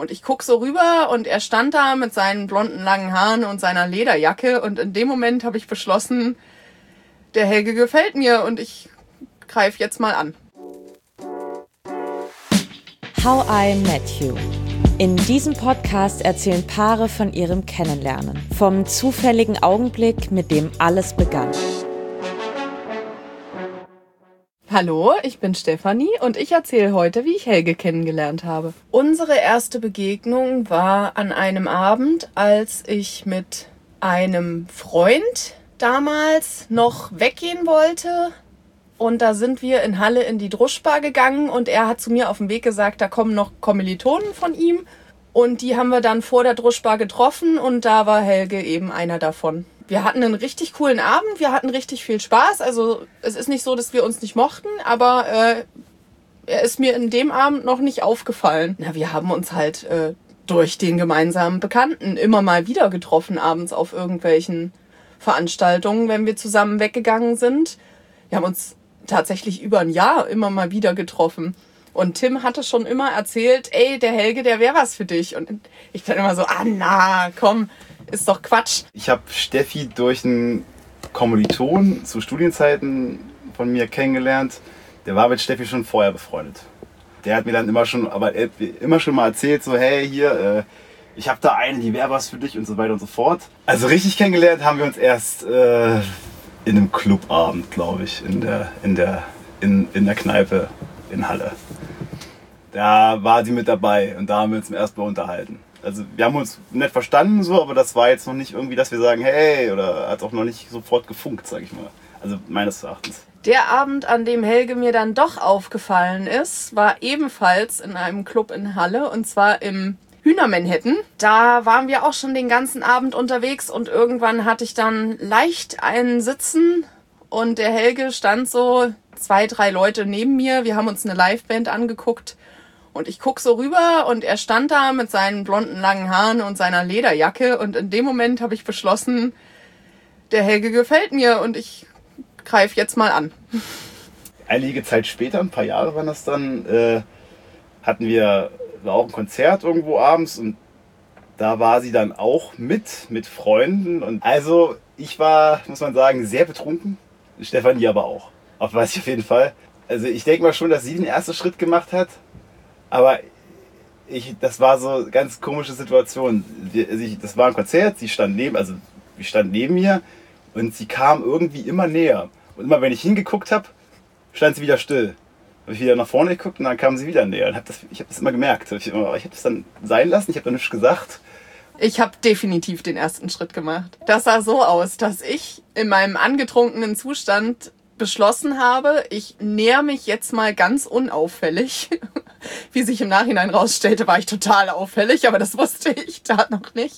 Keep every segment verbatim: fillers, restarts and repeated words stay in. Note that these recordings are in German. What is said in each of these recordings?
Und ich guck so rüber und er stand da mit seinen blonden langen Haaren und seiner Lederjacke. Und in dem Moment habe ich beschlossen, der Helge gefällt mir und ich greife jetzt mal an. How I Met You. In diesem Podcast erzählen Paare von ihrem Kennenlernen, vom zufälligen Augenblick, mit dem alles begann. Hallo, ich bin Stefanie und ich erzähle heute, wie ich Helge kennengelernt habe. Unsere erste Begegnung war an einem Abend, als ich mit einem Freund damals noch weggehen wollte. Und da sind wir in Halle in die Druschbar gegangen und er hat zu mir auf dem Weg gesagt, da kommen noch Kommilitonen von ihm. Und die haben wir dann vor der Druschbar getroffen und da war Helge eben einer davon. Wir hatten einen richtig coolen Abend, wir hatten richtig viel Spaß. Also es ist nicht so, dass wir uns nicht mochten, aber äh, er ist mir in dem Abend noch nicht aufgefallen. Na, wir haben uns halt äh, durch den gemeinsamen Bekannten immer mal wieder getroffen, abends auf irgendwelchen Veranstaltungen, wenn wir zusammen weggegangen sind. Wir haben uns tatsächlich über ein Jahr immer mal wieder getroffen. Und Tim hatte schon immer erzählt, ey, der Helge, der wäre was für dich. Und ich bin immer so, ah na, komm, ist doch Quatsch. Ich habe Steffi durch einen Kommiliton zu Studienzeiten von mir kennengelernt. Der war mit Steffi schon vorher befreundet. Der hat mir dann immer schon, aber immer schon mal erzählt, so hey, hier, äh, ich habe da eine, die wäre was für dich und so weiter und so fort. Also richtig kennengelernt haben wir uns erst äh, in einem Clubabend, glaube ich, in der, in, der, in, in der Kneipe in Halle. Da war sie mit dabei und da haben wir uns zum ersten Mal unterhalten. Also wir haben uns nett verstanden, so, aber das war jetzt noch nicht irgendwie, dass wir sagen, hey, oder hat auch noch nicht sofort gefunkt, sag ich mal. Also meines Erachtens. Der Abend, an dem Helge mir dann doch aufgefallen ist, war ebenfalls in einem Club in Halle und zwar im Hühnermanhattan. Da waren wir auch schon den ganzen Abend unterwegs und irgendwann hatte ich dann leicht einen Sitzen und der Helge stand so zwei, drei Leute neben mir. Wir haben uns eine Liveband angeguckt und ich guck so rüber und er stand da mit seinen blonden langen Haaren und seiner Lederjacke und in dem Moment habe ich beschlossen, der Helge gefällt mir und ich greife jetzt mal an. Einige Zeit später, ein paar Jahre waren das dann, äh, hatten wir war auch ein Konzert irgendwo abends und da war sie dann auch mit, mit Freunden. Und also ich war, muss man sagen, sehr betrunken. Stefanie aber auch. Auf weiß ich auf jeden Fall. Also ich denke mal schon, dass sie den ersten Schritt gemacht hat. Aber ich, das war so eine ganz komische Situation. Wir, also ich, das war ein Konzert, sie stand neben, also sie stand neben mir und sie kam irgendwie immer näher. Und immer wenn ich hingeguckt habe, stand sie wieder still. Habe ich wieder nach vorne geguckt und dann kam sie wieder näher. Und hab das, ich habe das immer gemerkt. Ich habe das dann sein lassen, ich habe dann nichts gesagt. Ich habe definitiv den ersten Schritt gemacht. Das sah so aus, dass ich in meinem angetrunkenen Zustand beschlossen habe, ich näher mich jetzt mal ganz unauffällig. Wie sich im Nachhinein rausstellte, war ich total auffällig, aber das wusste ich da noch nicht.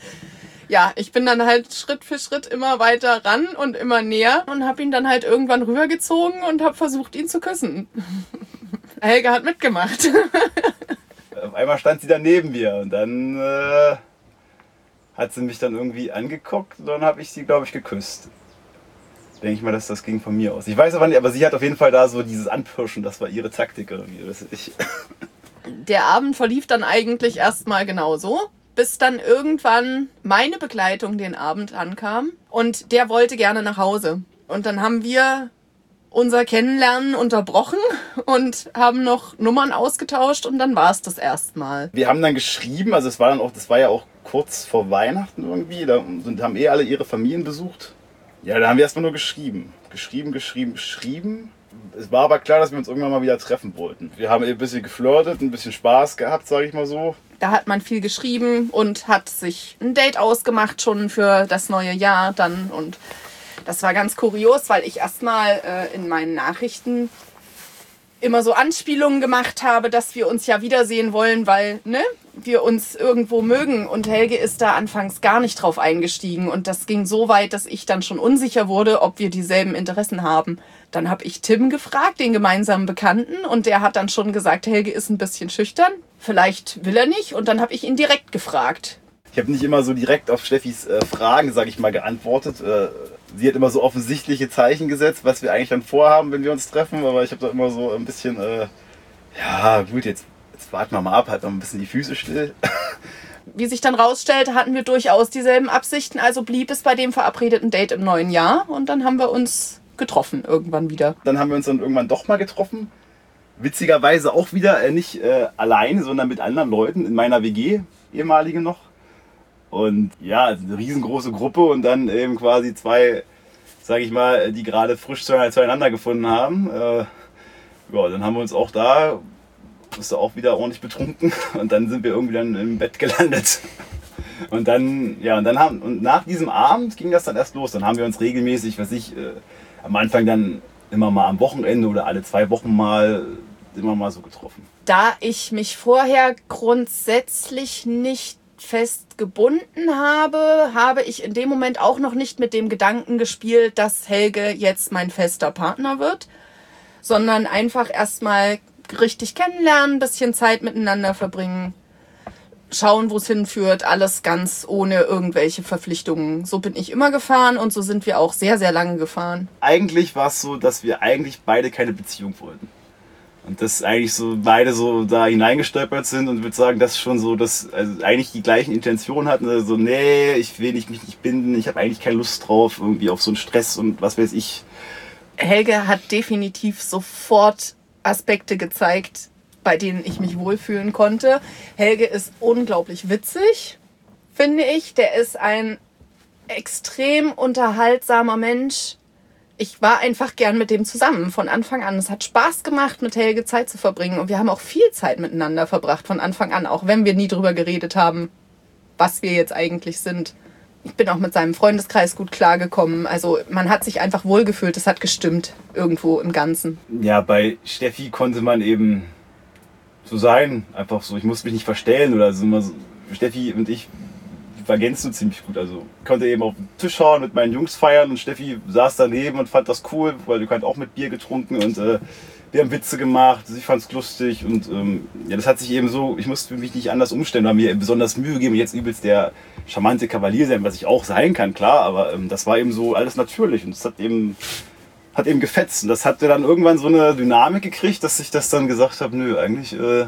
Ja, ich bin dann halt Schritt für Schritt immer weiter ran und immer näher und habe ihn dann halt irgendwann rübergezogen und habe versucht, ihn zu küssen. Helge hat mitgemacht. Auf einmal stand sie dann neben mir und dann äh, hat sie mich dann irgendwie angeguckt und dann habe ich sie, glaube ich, geküsst. Denke ich mal, dass das ging von mir aus. Ich weiß aber nicht, aber sie hat auf jeden Fall da so dieses Anpirschen, das war ihre Taktik irgendwie. Das ich. Der Abend verlief dann eigentlich erstmal genauso. Bis dann irgendwann meine Begleitung den Abend ankam und der wollte gerne nach Hause. Und dann haben wir unser Kennenlernen unterbrochen und haben noch Nummern ausgetauscht und dann war es das erstmal. Wir haben dann geschrieben, also es war dann auch, das war ja auch kurz vor Weihnachten irgendwie, da sind, haben eh alle ihre Familien besucht. Ja, da haben wir erstmal nur geschrieben. Geschrieben, geschrieben, geschrieben. Es war aber klar, dass wir uns irgendwann mal wieder treffen wollten. Wir haben ein bisschen geflirtet, ein bisschen Spaß gehabt, sage ich mal so. Da hat man viel geschrieben und hat sich ein Date ausgemacht schon für das neue Jahr dann. Und das war ganz kurios, weil ich erstmal äh, in meinen Nachrichten immer so Anspielungen gemacht habe, dass wir uns ja wiedersehen wollen, weil ne, wir uns irgendwo mögen. Und Helge ist da anfangs gar nicht drauf eingestiegen. Und das ging so weit, dass ich dann schon unsicher wurde, ob wir dieselben Interessen haben. Dann habe ich Tim gefragt, den gemeinsamen Bekannten. Und der hat dann schon gesagt, Helge ist ein bisschen schüchtern. Vielleicht will er nicht. Und dann habe ich ihn direkt gefragt. Ich habe nicht immer so direkt auf Steffis äh, Fragen, sage ich mal, geantwortet. Äh, sie hat immer so offensichtliche Zeichen gesetzt, was wir eigentlich dann vorhaben, wenn wir uns treffen. Aber ich habe da immer so ein bisschen, äh, ja gut, jetzt jetzt warten wir mal ab, halt noch ein bisschen die Füße still. Wie sich dann rausstellte, hatten wir durchaus dieselben Absichten, also blieb es bei dem verabredeten Date im neuen Jahr und dann haben wir uns getroffen irgendwann wieder. Dann haben wir uns dann irgendwann doch mal getroffen. Witzigerweise auch wieder äh, nicht äh, alleine, sondern mit anderen Leuten in meiner W G, ehemalige noch. Und ja, eine riesengroße Gruppe und dann eben quasi zwei, sage ich mal, die gerade frisch zueinander gefunden haben. Äh, ja, dann haben wir uns auch da, bist du auch wieder ordentlich betrunken und dann sind wir irgendwie dann im Bett gelandet. Und dann, ja, und dann haben, und nach diesem Abend ging das dann erst los. Dann haben wir uns regelmäßig, was ich, äh, am Anfang dann immer mal am Wochenende oder alle zwei Wochen mal, immer mal so getroffen. Da ich mich vorher grundsätzlich nicht fest gebunden habe, habe ich in dem Moment auch noch nicht mit dem Gedanken gespielt, dass Helge jetzt mein fester Partner wird, sondern einfach erstmal richtig kennenlernen, ein bisschen Zeit miteinander verbringen, schauen, wo es hinführt, alles ganz ohne irgendwelche Verpflichtungen. So bin ich immer gefahren und so sind wir auch sehr, sehr lange gefahren. Eigentlich war es so, dass wir eigentlich beide keine Beziehung wollten. Und dass eigentlich so beide so da hineingestolpert sind und würde sagen, dass schon so, dass also eigentlich die gleichen Intentionen hatten. Also nee, ich will nicht, mich nicht binden, ich habe eigentlich keine Lust drauf, irgendwie auf so einen Stress und was weiß ich. Helge hat definitiv sofort Aspekte gezeigt, bei denen ich mich wohlfühlen konnte. Helge ist unglaublich witzig, finde ich. Der ist ein extrem unterhaltsamer Mensch. Ich war einfach gern mit dem zusammen von Anfang an. Es hat Spaß gemacht, mit Helge Zeit zu verbringen. Und wir haben auch viel Zeit miteinander verbracht von Anfang an, auch wenn wir nie drüber geredet haben, was wir jetzt eigentlich sind. Ich bin auch mit seinem Freundeskreis gut klargekommen. Also man hat sich einfach wohlgefühlt. Es hat gestimmt irgendwo im Ganzen. Ja, bei Steffi konnte man eben so sein. Einfach so, ich musste mich nicht verstellen oder so. Steffi und ich ergänzen ziemlich gut. Also ich konnte eben auf den Tisch schauen, mit meinen Jungs feiern und Steffi saß daneben und fand das cool, weil du kannst auch mit Bier getrunken und äh, wir haben Witze gemacht, sie fand es lustig und ähm, ja, das hat sich eben so, ich musste mich nicht anders umstellen, haben mir besonders Mühe gegeben, jetzt übelst der charmante Kavalier sein, was ich auch sein kann, klar, aber ähm, das war eben so alles natürlich und es hat eben hat eben gefetzt und das hatte dann irgendwann so eine Dynamik gekriegt, dass ich das dann gesagt habe, nö, eigentlich äh,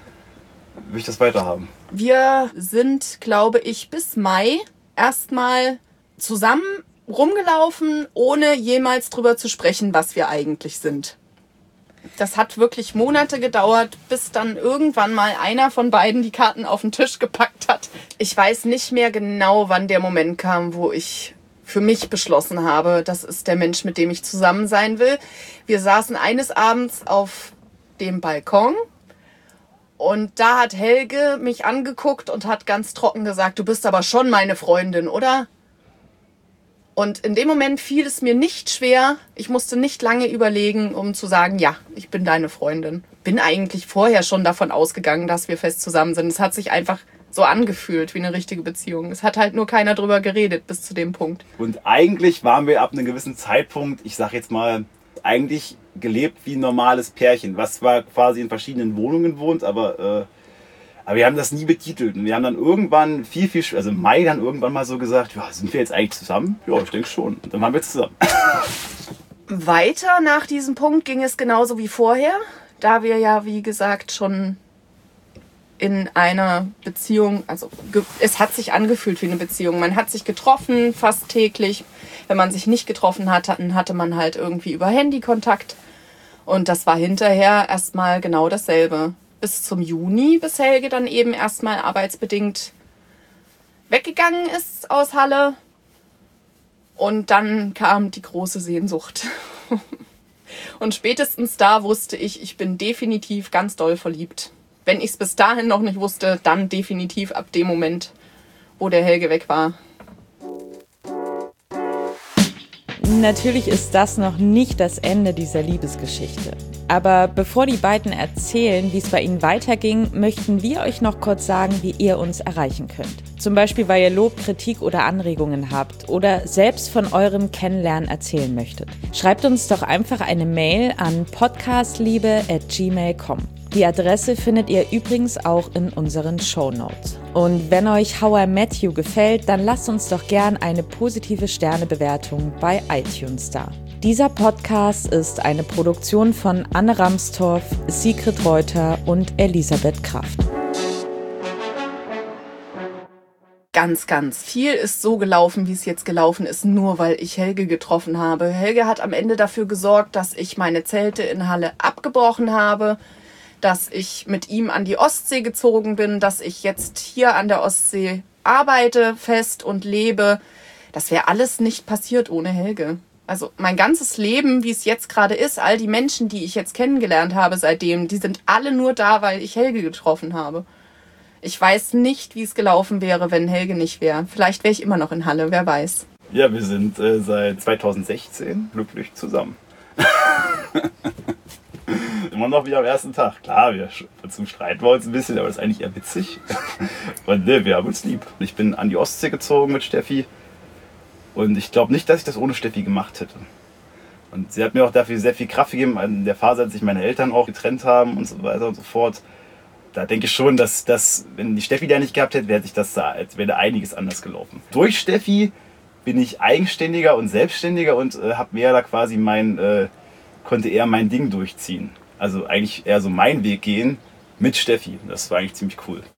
will ich das weiterhaben. Wir sind, glaube ich, bis Mai erstmal zusammen rumgelaufen, ohne jemals drüber zu sprechen, was wir eigentlich sind. Das hat wirklich Monate gedauert, bis dann irgendwann mal einer von beiden die Karten auf den Tisch gepackt hat. Ich weiß nicht mehr genau, wann der Moment kam, wo ich für mich beschlossen habe, das ist der Mensch, mit dem ich zusammen sein will. Wir saßen eines Abends auf dem Balkon und da hat Helge mich angeguckt und hat ganz trocken gesagt, du bist aber schon meine Freundin, oder? Und in dem Moment fiel es mir nicht schwer, ich musste nicht lange überlegen, um zu sagen, ja, ich bin deine Freundin. Bin eigentlich vorher schon davon ausgegangen, dass wir fest zusammen sind. Es hat sich einfach so angefühlt wie eine richtige Beziehung. Es hat halt nur keiner drüber geredet bis zu dem Punkt. Und eigentlich waren wir ab einem gewissen Zeitpunkt, ich sag jetzt mal, eigentlich gelebt wie ein normales Pärchen, was zwar quasi in verschiedenen Wohnungen wohnt, aber, äh, aber wir haben das nie betitelt. Und wir haben dann irgendwann viel, viel, also Mai dann irgendwann mal so gesagt, ja, sind wir jetzt eigentlich zusammen? Ja, ich denke schon. Und dann waren wir zusammen. Weiter nach diesem Punkt ging es genauso wie vorher, da wir ja, wie gesagt, schon in einer Beziehung, also es hat sich angefühlt wie eine Beziehung. Man hat sich getroffen, fast täglich. Wenn man sich nicht getroffen hat, dann hatte man halt irgendwie über Handy Kontakt. Und das war hinterher erstmal genau dasselbe. Bis zum Juni, bis Helge dann eben erstmal arbeitsbedingt weggegangen ist aus Halle. Und dann kam die große Sehnsucht. Und spätestens da wusste ich, ich bin definitiv ganz doll verliebt. Wenn ich es bis dahin noch nicht wusste, dann definitiv ab dem Moment, wo der Helge weg war. Natürlich ist das noch nicht das Ende dieser Liebesgeschichte. Aber bevor die beiden erzählen, wie es bei ihnen weiterging, möchten wir euch noch kurz sagen, wie ihr uns erreichen könnt. Zum Beispiel, weil ihr Lob, Kritik oder Anregungen habt oder selbst von eurem Kennenlernen erzählen möchtet. Schreibt uns doch einfach eine Mail an podcastliebe at gmail punkt com. Die Adresse findet ihr übrigens auch in unseren Shownotes. Und wenn euch How I Met You gefällt, dann lasst uns doch gern eine positive Sternebewertung bei iTunes da. Dieser Podcast ist eine Produktion von Anne Ramstorff, Sigrid Reuter und Elisabeth Kraft. Ganz, ganz viel ist so gelaufen, wie es jetzt gelaufen ist, nur weil ich Helge getroffen habe. Helge hat am Ende dafür gesorgt, dass ich meine Zelte in Halle abgebrochen habe, dass ich mit ihm an die Ostsee gezogen bin, dass ich jetzt hier an der Ostsee arbeite, fest und lebe. Das wäre alles nicht passiert ohne Helge. Also mein ganzes Leben, wie es jetzt gerade ist, all die Menschen, die ich jetzt kennengelernt habe seitdem, die sind alle nur da, weil ich Helge getroffen habe. Ich weiß nicht, wie es gelaufen wäre, wenn Helge nicht wäre. Vielleicht wäre ich immer noch in Halle, wer weiß. Ja, wir sind äh, seit zweitausendsechzehn glücklich zusammen. Immer noch wie am ersten Tag. Klar, wir zum Streiten wir uns ein bisschen, aber das ist eigentlich eher witzig. Und ne, wir haben uns lieb. Ich bin an die Ostsee gezogen mit Steffi. Und ich glaube nicht, dass ich das ohne Steffi gemacht hätte. Und sie hat mir auch dafür sehr viel Kraft gegeben, in der Phase, als sich meine Eltern auch getrennt haben und so weiter und so fort. Da denke ich schon, dass, dass wenn die Steffi da nicht gehabt hätte, wäre sich das da, wäre einiges anders gelaufen. Durch Steffi bin ich eigenständiger und selbstständiger und äh, habe mehr da quasi mein, äh, konnte eher mein Ding durchziehen. Also eigentlich eher so meinen Weg gehen mit Steffi. Das war eigentlich ziemlich cool.